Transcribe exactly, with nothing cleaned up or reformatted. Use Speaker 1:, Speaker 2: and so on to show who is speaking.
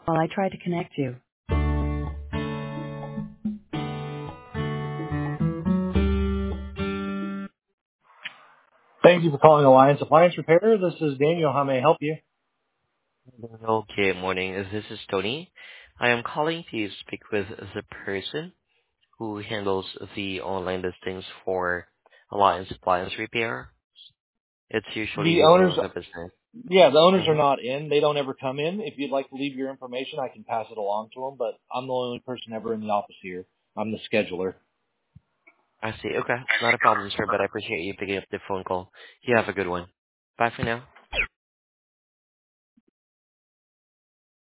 Speaker 1: while I try to connect you. Thank you for calling Alliance Appliance Repair. This is Daniel. How may I help you?
Speaker 2: Okay, morning. This is Tony. I am calling to speak with the person who handles the online listings for Alliance Appliance Repair. It's usually
Speaker 1: The
Speaker 2: the owner
Speaker 1: owners,
Speaker 2: of the business.
Speaker 1: yeah, the owners are
Speaker 2: Mm-hmm.
Speaker 1: not in. They don't ever come in. If you'd like to leave your information, I can pass it along to them, but I'm the only person ever in the office here. I'm the scheduler.
Speaker 2: I see. Okay. Not a problem, sir, but I appreciate you picking up the phone call. You have a good one. Bye for now.